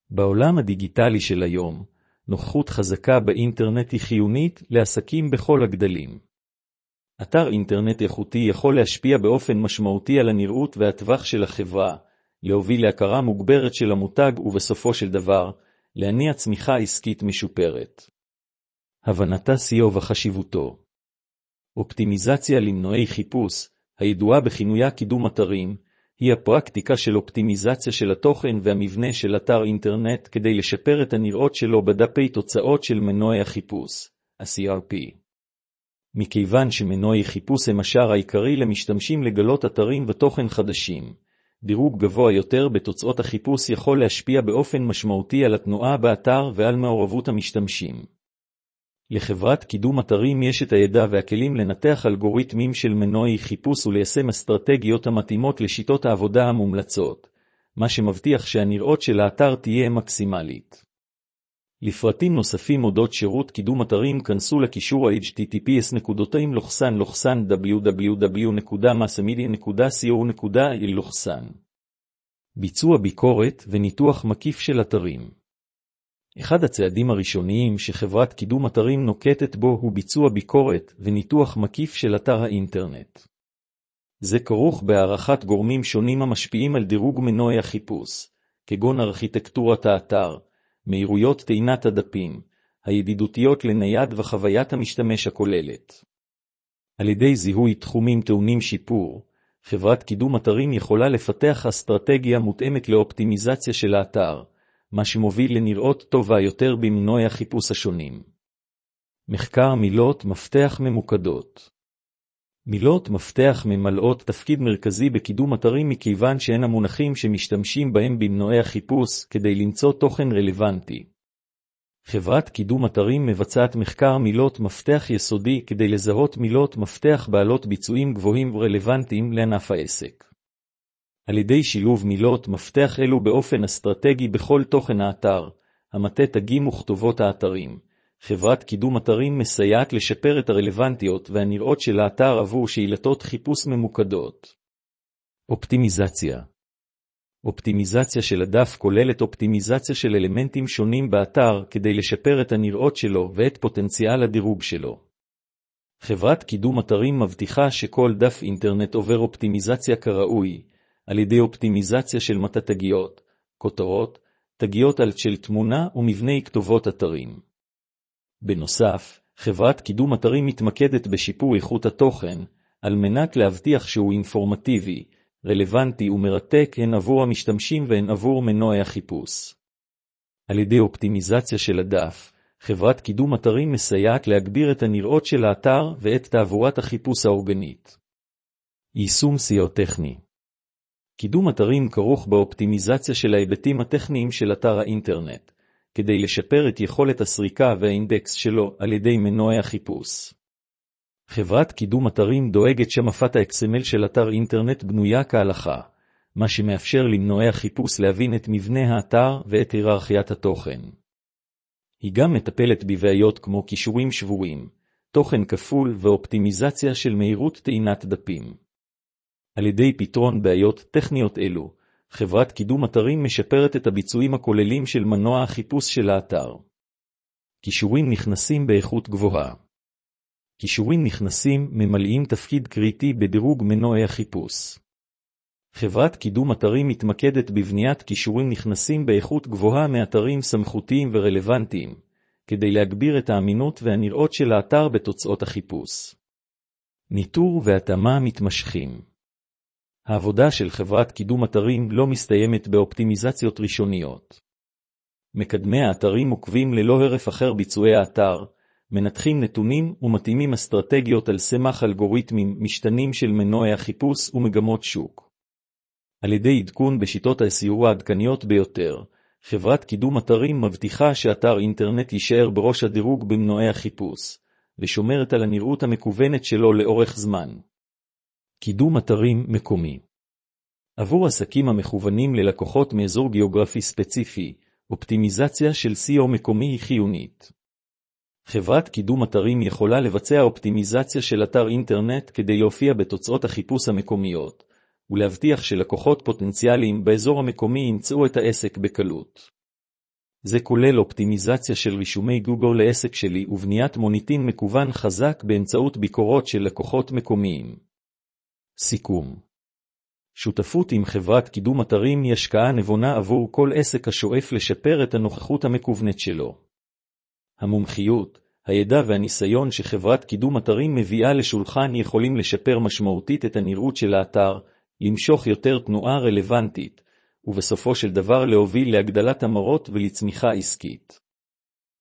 בעולם הדיגיטלי של היום, נוכחות חזקה באינטרנט היא חיונית לעסקים בכל הגדלים. אתר אינטרנט איכותי יכול להשפיע באופן משמעותי על הנראות והטווח של החברה, להוביל להכרה מוגברת של המותג ובסופו של דבר, להניע צמיחה עסקית משופרת. הבנת SEO וחשיבותו. אופטימיזציה למנועי חיפוש, הידועה בכינויה קידום אתרים, היא הפרקטיקה של אופטימיזציה של התוכן והמבנה של אתר אינטרנט כדי לשפר את הנראות שלו בדפי תוצאות של מנועי החיפוש, ה-CRP. מכיוון שמנועי חיפוש הם השער העיקרי למשתמשים לגלות אתרים ותוכן חדשים, דירוג גבוה יותר בתוצאות החיפוש יכול להשפיע באופן משמעותי על התנועה באתר ועל מעורבות המשתמשים. לחברת קידום אתרים יש את הידע והכלים לנתח אלגוריתמים של מנועי חיפוש וליישם אסטרטגיות המתאימות לשיטות העבודה המומלצות, מה שמבטיח שהנראות של האתר תהיה מקסימלית. לפרטים נוספים אודות שירות קידום אתרים כנסו לקישור https://www.massamedia.co.il. ביצוע ביקורת וניתוח מקיף של אתרים. אחד הצעדים הראשוניים שחברת קידום אתרים נוקטת בו הוא ביצוע ביקורת וניתוח מקיף של אתר האינטרנט. זה כרוך בהערכת גורמים שונים המשפיעים על דירוג מנועי החיפוש, כגון ארכיטקטורת האתר, מהירויות טעינת הדפים, הידידותיות לנייד וחוויית המשתמש הכוללת. על ידי זיהוי תחומים טעונים שיפור, חברת קידום אתרים יכולה לפתח אסטרטגיה מותאמת לאופטימיזציה של האתר, מה שמוביל לנראות טובה יותר במנועי החיפוש השונים. מחקר מילות מפתח ממוקדות. מילות מפתח ממלאות תפקיד מרכזי בקידום אתרים מכיוון שהן המונחים שמשתמשים בהם במנועי החיפוש כדי למצוא תוכן רלוונטי. חברת קידום אתרים מבצעת מחקר מילות מפתח יסודי כדי לזהות מילות מפתח בעלות ביצועים גבוהים ורלוונטיים לענף העסק. על ידי שילוב מילות מפתח אלו באופן אסטרטגי בכל תוכן האתר, המטה תגים וכתובות האתרים, חברת קידום אתרים מסייעת לשפר את הרלוונטיות והנראות של האתר עבור שאילתות חיפוש ממוקדות. אופטימיזציה. אופטימיזציה של הדף כוללת אופטימיזציה של אלמנטים שונים באתר כדי לשפר את הנראות שלו ואת פוטנציאל הדירוג שלו. חברת קידום אתרים מבטיחה שכל דף אינטרנט עובר אופטימיזציה כראוי, על ידי אופטימיזציה של מטה תגיות, כותרות, תגיות על של תמונה ומבני כתובות אתרים. בנוסף, חברת קידום אתרים מתמקדת בשיפור איכות התוכן, על מנת להבטיח שהוא אינפורמטיבי, רלוונטי ומרתק הן עבור המשתמשים והן עבור מנועי החיפוש. על ידי אופטימיזציה של הדף, חברת קידום אתרים מסייעת להגביר את הנראות של האתר ואת תעבורת החיפוש האורגנית. יישום SEO טכני. קידום אתרים כרוך באופטימיזציה של ההיבטים הטכניים של אתר האינטרנט, כדי לשפר את יכולת הסריקה והאינדקס שלו על ידי מנועי החיפוש. חברת קידום אתרים דואגת שמפת ה-XML של אתר אינטרנט בנויה כהלכה, מה שמאפשר למנועי החיפוש להבין את מבנה האתר ואת היררכיית התוכן. היא גם מטפלת בבעיות כמו קישורים שבורים, תוכן כפול ואופטימיזציה של מהירות טעינת דפים. על ידי פתרון בעיות טכניות אלו, חברת קידום אתרים משפרת את הביצועים הכוללים של מנוע החיפוש של האתר. קישורים נכנסים באיכות גבוהה. קישורים נכנסים ממלאים תפקיד קריטי בדירוג מנועי החיפוש. חברת קידום אתרים מתמקדת בבניית קישורים נכנסים באיכות גבוהה מאתרים סמכותיים ורלוונטיים, כדי להגביר את האמינות והנראות של האתר בתוצאות החיפוש. ניטור והתאמה מתמשכים. העבודה של חברת קידום אתרים לא מסתיימת באופטימיזציות ראשוניות. מקדמי האתרים עוקבים ללא הרף אחר ביצועי האתר, מנתחים נתונים ומתאימים אסטרטגיות על סמך אלגוריתמים משתנים של מנועי החיפוש ומגמות שוק. על ידי עדכון בשיטות ה-SEO העדכניות ביותר, חברת קידום אתרים מבטיחה שאתר אינטרנט יישאר בראש הדירוג במנועי החיפוש, ושומרת על הנראות המקוונת שלו לאורך זמן. קידום אתרים מקומי. עבור עסקים המכוונים ללקוחות מאזור גיאוגרפי ספציפי, אופטימיזציה של SEO מקומי היא חיונית. חברת קידום אתרים יכולה לבצע אופטימיזציה של אתר אינטרנט כדי להופיע בתוצאות החיפוש המקומיות, ולהבטיח שלקוחות פוטנציאליים באזור המקומי ימצאו את העסק בקלות. זה כולל אופטימיזציה של רישומי גוגל לעסק שלי ובניית מוניטין מקוון חזק באמצעות ביקורות של לקוחות מקומיים. סיכום. שותפות עם חברת קידום אתרים היא השקעה נבונה עבור כל עסק השואף לשפר את הנוכחות המקוונת שלו. המומחיות, הידע והניסיון שחברת קידום אתרים מביאה לשולחן יכולים לשפר משמעותית את הנראות של האתר, למשוך יותר תנועה רלוונטית, ובסופו של דבר להוביל להגדלת המרות ולצמיחה עסקית.